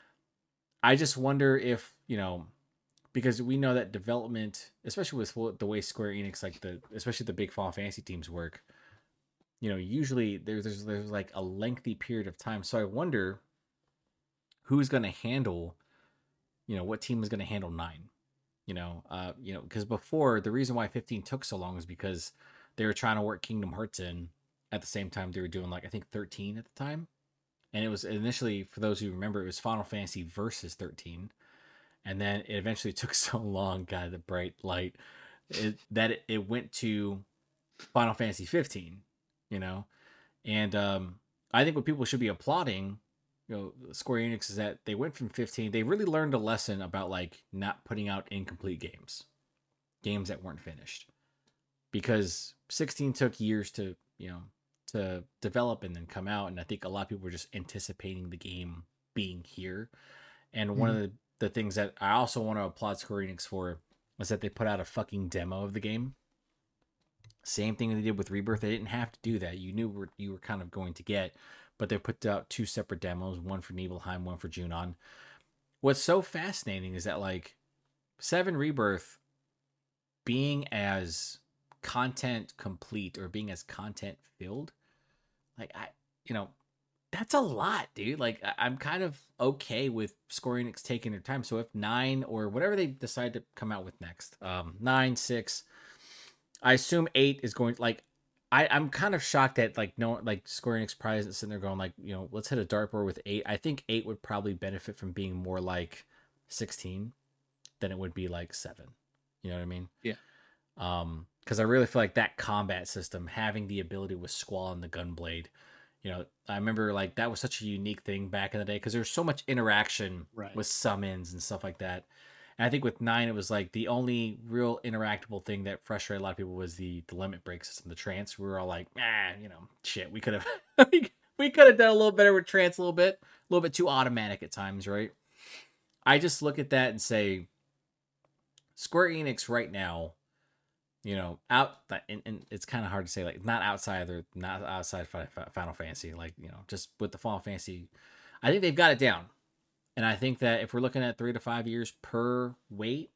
I just wonder if because we know that development, especially with the way Square Enix, like especially the big Final Fantasy teams work, usually there's like a lengthy period of time. So I wonder who's going to handle, what team is going to handle 9. Because before, the reason why 15 took so long is because they were trying to work Kingdom Hearts in at the same time they were doing, like, I think 13 at the time. And it was initially, for those who remember, it was Final Fantasy versus 13. And then it eventually took so long, God, the bright light, that it went to Final Fantasy 15, you know? And I think what people should be applauding, Square Enix, is that they went from 15. They really learned a lesson about like not putting out incomplete games that weren't finished, because 16 took years to develop and then come out, and I think a lot of people were just anticipating the game being here. And one of Mhm. the things that I also want to applaud Square Enix for was that they put out a fucking demo of the game. Same thing they did with Rebirth. They didn't have to do that. You knew what you were kind of going to get, but they put out 2 separate demos, one for Nibelheim, one for Junon. What's so fascinating is that like 7 Rebirth being as content complete or being as content filled, like you know, that's a lot, dude. Like I'm kind of okay with Square Enix taking their time. So if 9 or whatever they decide to come out with next, 9, 6, I assume 8 is going, like, I'm kind of shocked that like no, like Square Enix probably isn't sitting there going like, let's hit a dartboard with 8. I think 8 would probably benefit from being more like 16 than it would be like 7. You know what I mean? Yeah. Because I really feel like that combat system, having the ability with Squall and the Gunblade, I remember like that was such a unique thing back in the day because there's so much interaction Right. with summons and stuff like that. And I think with 9, it was like the only real interactable thing that frustrated a lot of people was the limit break system, the trance. We were all like, shit, we could have we could have done a little better with trance, a little bit too automatic at times, right? I just look at that and say, Square Enix right now, out, and it's kind of hard to say, like, not outside Final Fantasy, like, just with the Final Fantasy, I think they've got it down. And I think that if we're looking at 3 to 5 years per weight,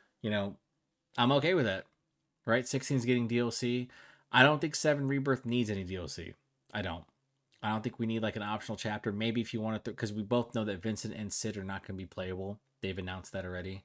I'm okay with that, right? 16 is getting DLC. I don't think 7 Rebirth needs any DLC. I don't. I don't think we need like an optional chapter. Maybe if you want to, because we both know that Vincent and Sid are not going to be playable. They've announced that already.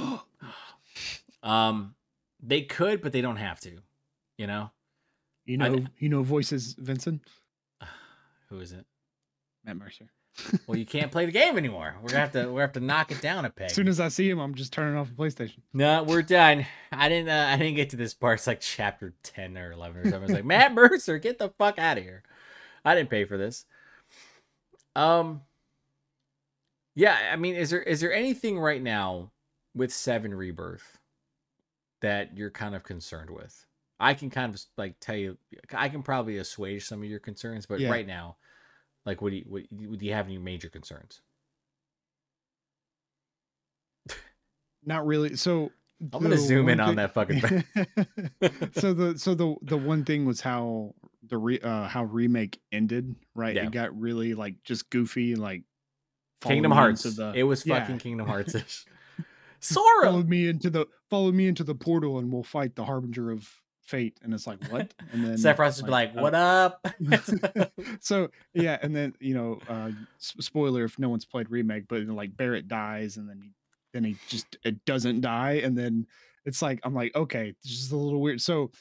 They could, but they don't have to. You know. I Voices Vincent. Who is it? Matt Mercer. Well, you can't play the game anymore. We're gonna have to knock it down a peg. As soon as I see him, I'm just turning off the PlayStation. No, we're done. I didn't get to this part. It's like chapter 10 or 11 or something. It's like, Matt Mercer, get the fuck out of here. I didn't pay for this. Yeah, I mean, is there anything right now with 7 Rebirth that you're kind of concerned with? I can kind of like tell you, I can probably assuage some of your concerns, but Yeah. right now, like, do you have any major concerns? Not really. So I'm gonna the zoom in one on thing that fucking. so the one thing was how how remake ended, right? It Yeah, got really like just goofy, like Kingdom Hearts. It was yeah, fucking Kingdom Hearts ish. Sora. follow me into the portal and we'll fight the harbinger of fate. And it's like, what? And then Sephiroth just be like like, "What up?" so yeah, and then spoiler if no one's played remake, but like Barrett dies and then he just it doesn't die, and then it's like I'm like, okay, this is a little weird. So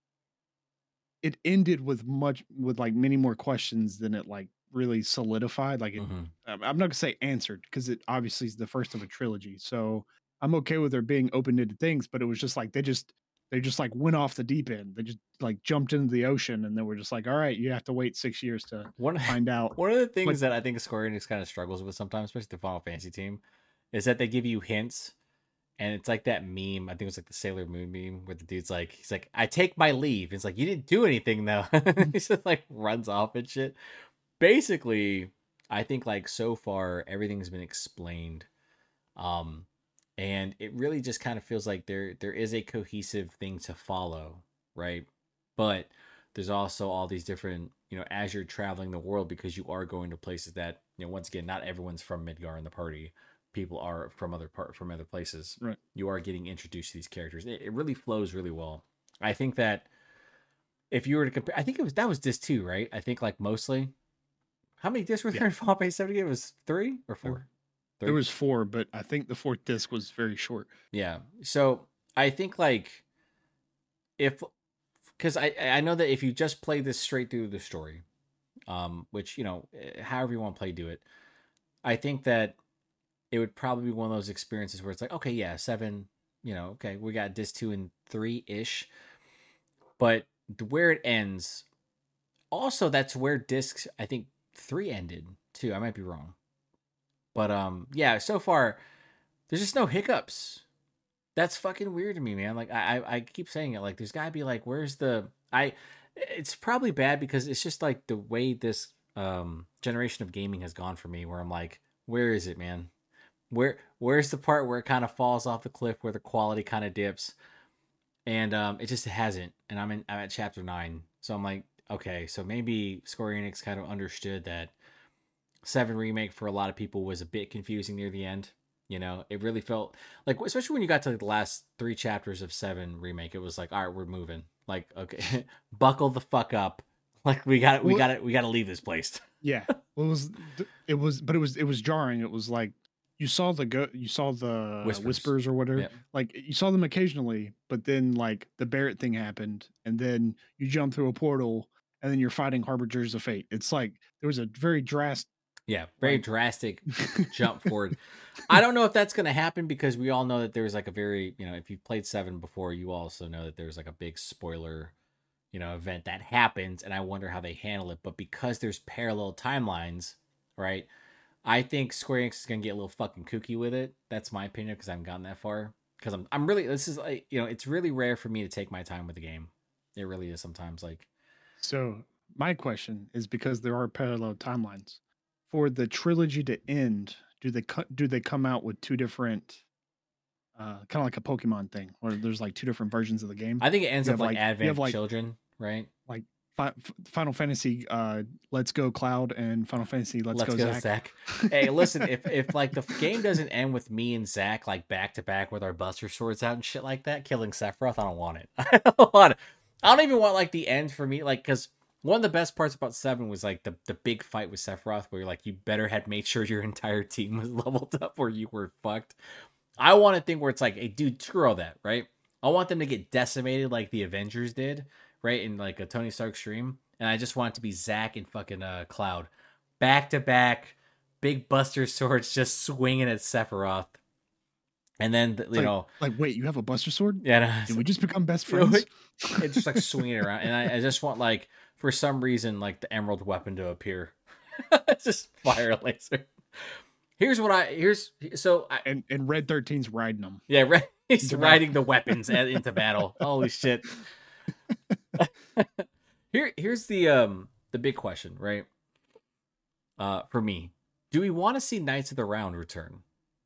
it ended with like many more questions than it like really solidified. Like it, hmm I'm not gonna say answered because it obviously is the first of a trilogy. So I'm okay with there being open-ended things, but it was just like they just like went off the deep end. They just like jumped into the ocean and then we're just like, all right, you have to wait 6 years to One find out. one of the But things that I think Square Enix kind of struggles with sometimes, especially the Final Fantasy team, is that they give you hints, and it's like that meme. I think it was like the Sailor Moon meme where the dude's like, he's like, "I take my leave." It's like you didn't do anything though. He just like runs off and shit. Basically, I think like so far everything's been explained. Um, and it really just kind of feels like there is a cohesive thing to follow, right? But there's also all these different, as you're traveling the world, because you are going to places that, once again, not everyone's from Midgar in the party. People are from other places. right. You are getting introduced to these characters. It really flows really well. I think that if you were to compare, I think that was disc 2, right? I think like mostly. How many discs were Yeah. there in Final Fantasy 70? It was 3 or There, 4? there 3. was four, but I think the fourth disc was very short. Yeah. So I think like if because I know that if you just play this straight through the story, which however you want to play, do it. I think that it would probably be one of those experiences where it's like, okay, yeah, 7, okay, we got disc 2 and 3 ish, but where it ends, also that's where disc I think 3 ended too. I might be wrong, but yeah, so far there's just no hiccups. That's fucking weird to me, man. Like I keep saying it. Like there's gotta be like, where's the I? It's probably bad because it's just like the way this generation of gaming has gone for me. Where I'm like, where is it, man? Where's the part where it kind of falls off the cliff, where the quality kind of dips, and it just hasn't. And I'm at chapter 9, so I'm like, okay, so maybe Square Enix kind of understood that 7 remake for a lot of people was a bit confusing near the end. It really felt like, especially when you got to the last 3 chapters of 7 remake, it was like, all right, we're moving. Like, okay, buckle the fuck up. Like we Well, got it. We got to leave this place. yeah. Well, it was jarring. It was like you saw the Whispers. whispers or whatever. Yeah. Like you saw them occasionally, but then like the Barrett thing happened, and then you jump through a portal, and then you're fighting harbingers of fate. It's like there was a very drastic, Yeah. Very like drastic jump forward. I don't know if that's going to happen because we all know that there's like a very, if you've played 7 before, you also know that there's like a big spoiler, event that happens, and I wonder how they handle it. But because there's parallel timelines, right? I think Square Enix is gonna get a little fucking kooky with it. That's my opinion because I haven't gotten that far. Because I'm really, this is like, it's really rare for me to take my time with the game. It really is sometimes like, So my question is because there are parallel timelines for the trilogy to end. Do they come out with two different, kind of like a Pokemon thing, where there's like two different versions of the game? I think it ends You up have like like you have Advent like Children, right? like Final Fantasy, Let's Go Cloud, and Final Fantasy Let's Let's Go go, Zack. Zach. Hey, listen, if like the game doesn't end with me and Zach like back to back with our Buster Swords out and shit like that, killing Sephiroth, I don't want it. I don't want it. I don't even want like the end for me, like because one of the best parts about 7 was like the big fight with Sephiroth, where you're like you better had made sure your entire team was leveled up, or you were fucked. I want a thing where it's like, hey, dude, screw all that, right? I want them to get decimated like the Avengers did, right? In like a Tony Stark stream. And I just want it to be Zack and fucking Cloud. Back to back, big Buster Swords just swinging at Sephiroth. And then, Like, wait, you have a Buster Sword? yeah, Did we just become best friends? it's just like swinging around. And I just want, like, for some reason, like the emerald weapon to appear. It's just fire laser. And Red 13's riding them. Yeah, he's riding the weapons into battle. Holy shit. Here's the big question, right? For me, do we want to see Knights of the Round return?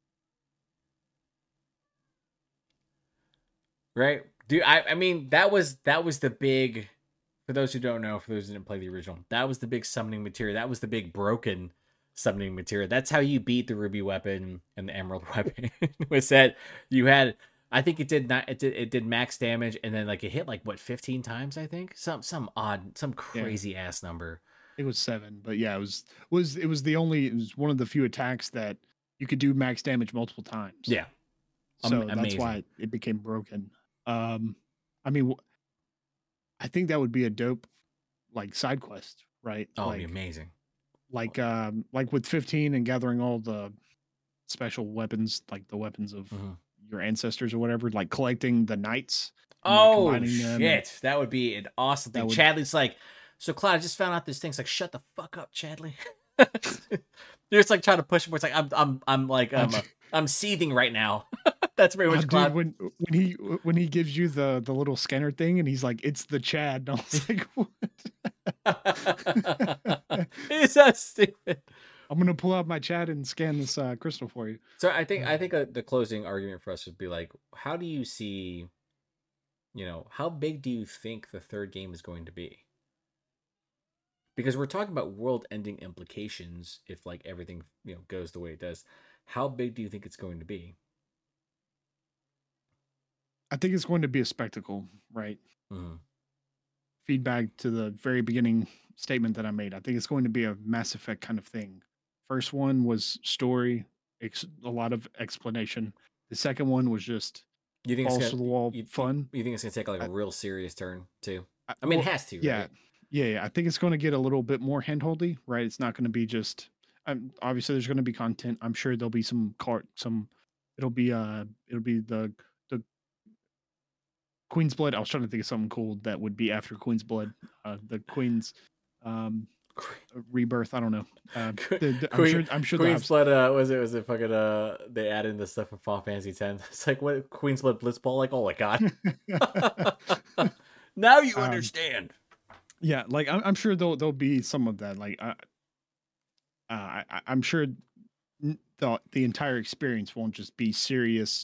Right? I mean that was the big, for those who don't know, for those who didn't play the original, that was the big summoning material. That was the big broken summoning material. That's how you beat the ruby weapon and the emerald weapon. Was that you had, I think it did not it did max damage, and then like it hit like what 15 times, I think. Some odd, some Yeah, crazy ass number. it was 7, but yeah, it was the only, it was one of the few attacks that you could do max damage multiple times. Yeah. So that's Amazing. why it became broken. Um, I mean, I think that would be a dope like side quest, right? Oh, it'd be amazing. Like with 15 and gathering all the special weapons, like the weapons of Mhm. your ancestors or whatever, like collecting the knights and like Oh combining them, and shit, that would be an awesome thing. that would Chadley's like, so Cloud, I just found out this thing. It's like, shut the fuck up, Chadley. You're just like trying to push him. It's like I'm like I'm seething right now. That's pretty much dude, Cloud. when he gives you the little scanner thing and he's like, it's the Chad. And I was like, what? He's so stupid. I'm gonna pull out my Chad and scan this crystal for you. So I think the closing argument for us would be like, how do you see, how big do you think the third game is going to be? Because we're talking about world-ending implications if like everything goes the way it does. How big do you think it's going to be? I think it's going to be a spectacle, right? Mm-hmm. Feedback to the very beginning statement that I made. I think it's going to be a Mass Effect kind of thing. First one was story, a lot of explanation. The second one was just You think it's balls gonna to the wall fun. you think it's gonna take like a I, real serious turn too? I mean, it well, has to, yeah, right? yeah. I think it's going to get a little bit more handholdy, right? It's not going to be just. Obviously, there's going to be content. I'm sure there'll be some cart, some. It'll be the Queen's Blood. I was trying to think of something cool that would be after Queen's Blood. The Queen's um, rebirth. I don't know. Queen I'm sure they'll Queen's have. Blood. Was it fucking they added in the stuff from Final Fantasy X? It's like what Queen's Blood Blitzball. Like, oh my god. Now you um, understand. yeah, like I'm sure there'll be some of that. Like I'm sure the entire experience won't just be serious.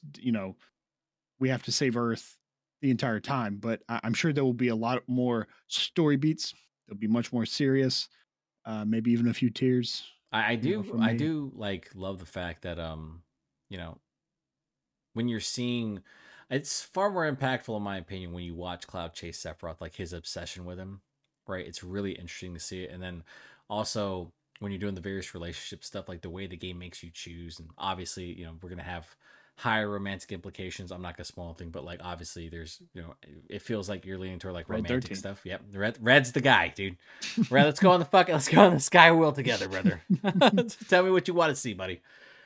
We have to save Earth the entire time, but I'm sure there will be a lot more story beats. They'll be much more serious. Maybe even a few tears. From I me. do like love the fact that you know, when you're seeing, it's far more impactful in my opinion when you watch Cloud chase Sephiroth, like his obsession with him, right? It's really interesting to see it. And then also when you're doing the various relationship stuff, like the way the game makes you choose, and obviously, we're gonna have higher romantic implications. I'm not gonna spoil anything, but like obviously there's it feels like you're leaning toward like Red romantic 13. stuff. Yep. Red's the guy, dude. Red, let's go on the sky wheel together, brother. Tell me what you want to see, buddy.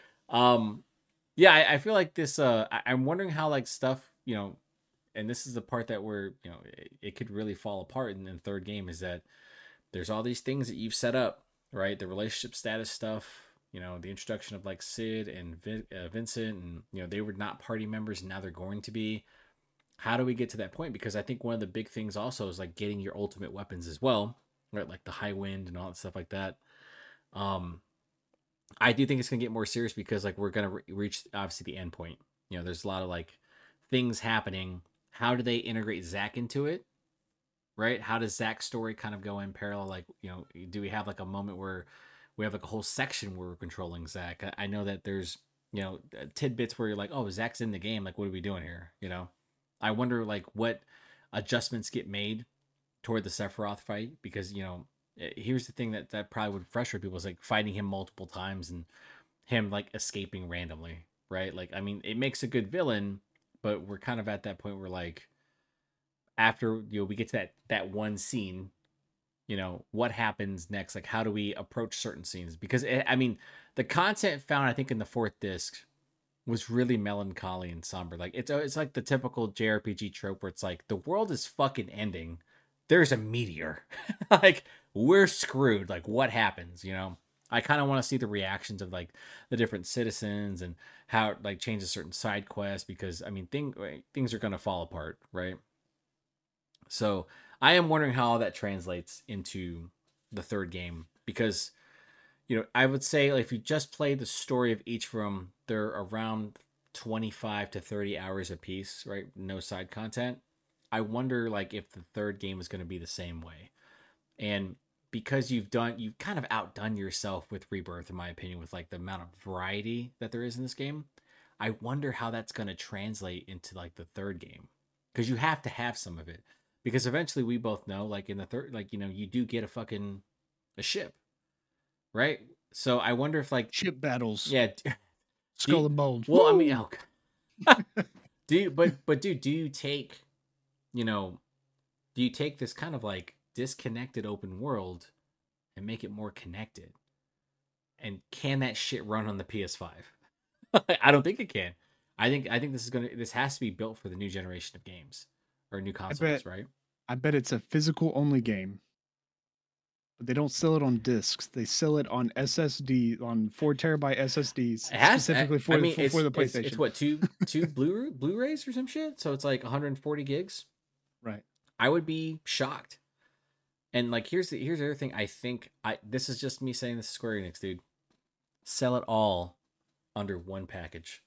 Um yeah, I feel like this. I'm wondering how like stuff, and this is the part that where it could really fall apart in the third game is that there's all these things that you've set up, right? The relationship status stuff, the introduction of like Sid and Vincent, and they were not party members, and now they're going to be. How do we get to that point? Because I think one of the big things also is like getting your ultimate weapons as well, right? Like the high wind and all that stuff like that. Um, I do think it's gonna get more serious because like we're gonna reach obviously the end point. There's a lot of like things happening. How do they integrate Zack into it? Right? How does Zack's story kind of go in parallel? Like, do we have like a moment where we have like a whole section where we're controlling Zack? I know that there's tidbits where you're like, oh, Zack's in the game. Like, what are we doing here? I wonder like what adjustments get made toward the Sephiroth fight because here's the thing that probably would frustrate people is like fighting him multiple times and him like escaping randomly, right? Like, I mean, it makes a good villain, but we're kind of at that point where like after we get to that one scene, what happens next? Like, how do we approach certain scenes? Because I mean, the content found I think in the fourth disc was really melancholy and somber. Like it's like the typical JRPG trope where it's like the world is fucking ending. There's a meteor. Like we're screwed. Like what happens, I kind of want to see the reactions of like the different citizens and how it like changes certain side quests because I mean things are going to fall apart, right? So I am wondering how all that translates into the third game because, I would say like, if you just play the story of each of them, they're around 25 to 30 hours a piece, right? No side content. I wonder like if the third game is going to be the same way. And because you've kind of outdone yourself with Rebirth, in my opinion, with like the amount of variety that there is in this game, I wonder how that's going to translate into like the third game, because you have to have some of it, because eventually we both know, like in the third, like, you do get a ship, right? So I wonder if like, Ship battles. yeah, Skull and Bones. well, Woo! I mean, dude, do you take, this kind of like disconnected open world and make it more connected? And can that shit run on the PS5? I don't think it can. I think this has to be built for the new generation of games or new consoles, right? I bet it's a physical only game. But they don't sell it on discs. They sell it on SSD, on 4 terabyte SSDs, specifically for the PlayStation. It's what, two Blu-rays or some shit. So it's like 140 gigs. Right. I would be shocked. And like, here's the other thing. I think this is just me saying this is Square Enix, dude. Sell it all under one package.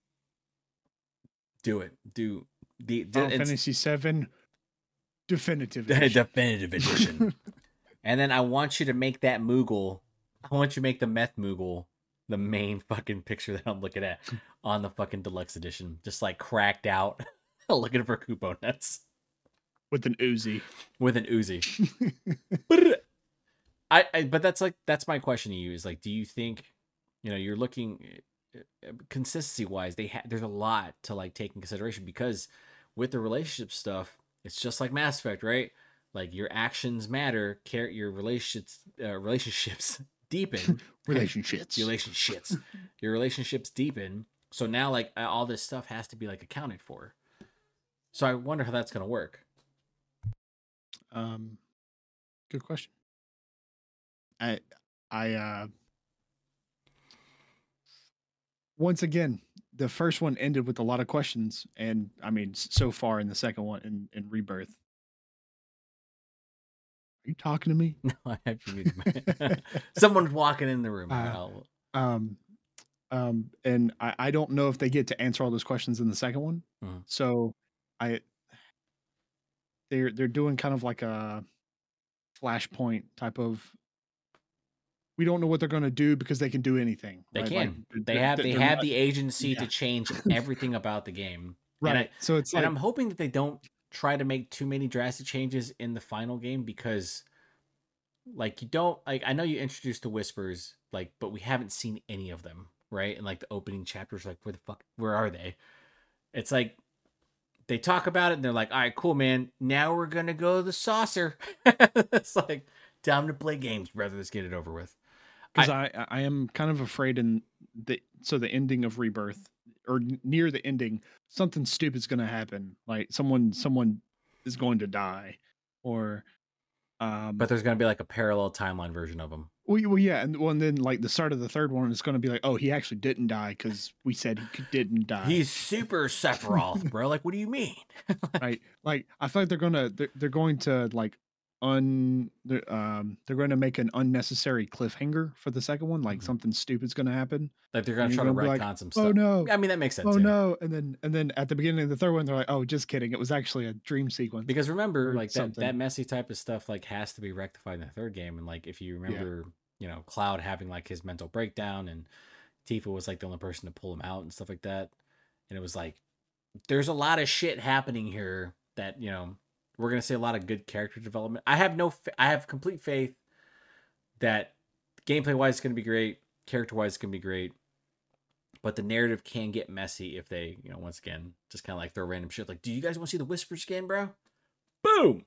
Do it. Do the Final Fantasy VII Definitive Edition. Definitive Edition. And then I want you to make that Moogle. I want you to make the Meth Moogle the main fucking picture that I'm looking at on the fucking deluxe edition. Just like cracked out, looking for Kupo nuts. With an Uzi. But that's my question to you is like, do you think, you're looking consistency wise, there's a lot to like take in consideration, because with the relationship stuff, it's just like Mass Effect, right? Like your actions matter, your relationships deepen. Your relationships deepen. So now like all this stuff has to be like accounted for. So I wonder how that's going to work. Good question. Once again, the first one ended with a lot of questions, and I mean, so far in the second one in Rebirth. Are you talking to me? No, I have to mute. Someone's walking in the room. And I don't know if they get to answer all those questions in the second one. Mm-hmm. So they're doing kind of like a Flashpoint type of. We don't know what they're going to do because they can do anything. They right? can. Like, they have the agency to change everything about the game. Right. So it's and I'm hoping that they don't try to make too many drastic changes in the final game, because like, you don't, like, I know you introduced the Whispers, like, but we haven't seen any of them, right? And like the opening chapters, like, where are they? It's like they talk about it and they're like, all right, cool, man, now we're gonna go to the saucer. It's like, time to play games, brother. Let's get it over with. Because I am kind of afraid in the ending of Rebirth, or near the ending, something stupid's going to happen. Like someone is going to die, or but there's going to be like a parallel timeline version of him. Well, yeah, and then like the start of the third one is going to be like, oh, he actually didn't die because we said he didn't die. He's super Sephiroth, bro. Like, what do you mean? Right? Like, I feel like they're going to like they're going to make an unnecessary cliffhanger for the second one, like something stupid's going to happen. Like they're going to try to retcon some stuff. Oh no! I mean, that makes sense. Oh no! And then at the beginning of the third one, they're like, oh, just kidding. It was actually a dream sequence. Because remember, like that messy type of stuff like has to be rectified in the third game. And like, if you remember, Cloud having like his mental breakdown, and Tifa was like the only person to pull him out and stuff like that. And it was like, there's a lot of shit happening here that, we're going to see a lot of good character development. I have complete faith that gameplay wise it's going to be great, character wise it's going to be great, but the narrative can get messy if they, once again, just kind of like throw random shit. Like, do you guys want to see the Whispers again, bro? Boom.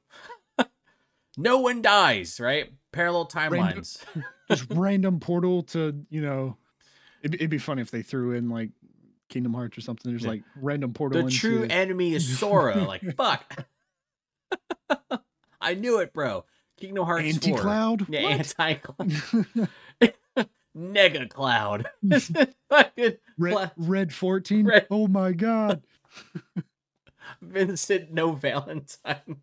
No one dies, right? Parallel timelines. Just random portal to, it'd be funny if they threw in like Kingdom Hearts or something. There's like random portal. The true enemy is Sora. Like, fuck. I knew it, bro. Kingdom Hearts Anti-Cloud? 4. Yeah, Anti-Cloud. Nega Cloud. Red 14? Oh my god. Vincent No Valentine.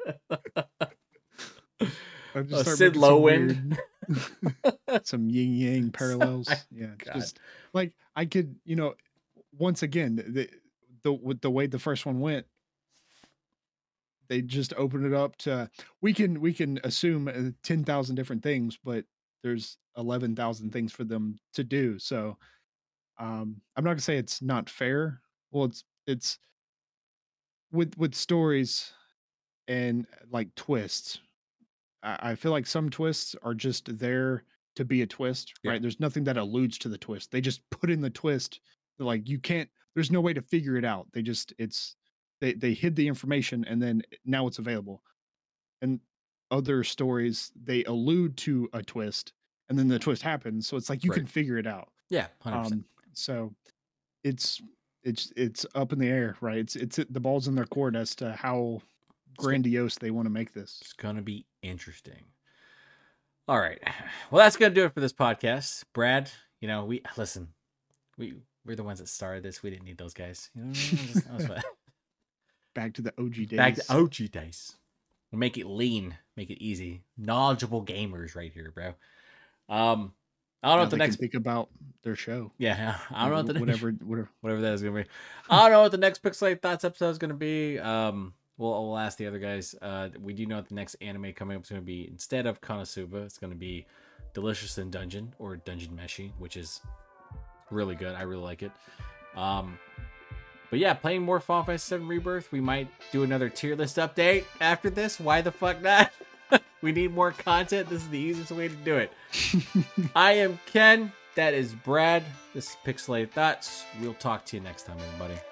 I just start Sid making some Lowwind. weird- some yin yang parallels. My Yeah, God. just like I could, once again, with the way the first one went, they just opened it up to we can assume 10,000 different things, but there's 11,000 things for them to do. So I'm not gonna say it's not fair. Well, it's with stories and like twists. I feel like some twists are just there to be a twist, Yeah. right? There's nothing that alludes to the twist. They just put in the twist. Like you can't. There's no way to figure it out. They hid the information and then now it's available. And other stories they allude to a twist and then the twist happens, so it's like you Right. can figure it out. Yeah, 100%. So it's up in the air, right? It's the ball's in their court as to how grandiose they want to make this. It's gonna be interesting. All right, well, that's gonna do it for this podcast, Brad. We listen. We're the ones that started this. We didn't need those guys. That was fun. Back to the OG days. Back to OG days. We'll make it lean, make it easy. Knowledgeable gamers right here, bro. I don't know what the next think about their show. Yeah, I don't know what the whatever that is gonna be. I don't know what the next Pixelate Thoughts episode is gonna be. We'll ask the other guys. We do know that the next anime coming up is gonna be, instead of Konosuba, it's gonna be Delicious in Dungeon, or Dungeon Meshi, which is really good. I really like it. But yeah, playing more Final Fantasy VII Rebirth. We might do another tier list update after this. Why the fuck not? We need more content. This is the easiest way to do it. I am Ken. That is Brad. This is Pixelated Thoughts. We'll talk to you next time, everybody.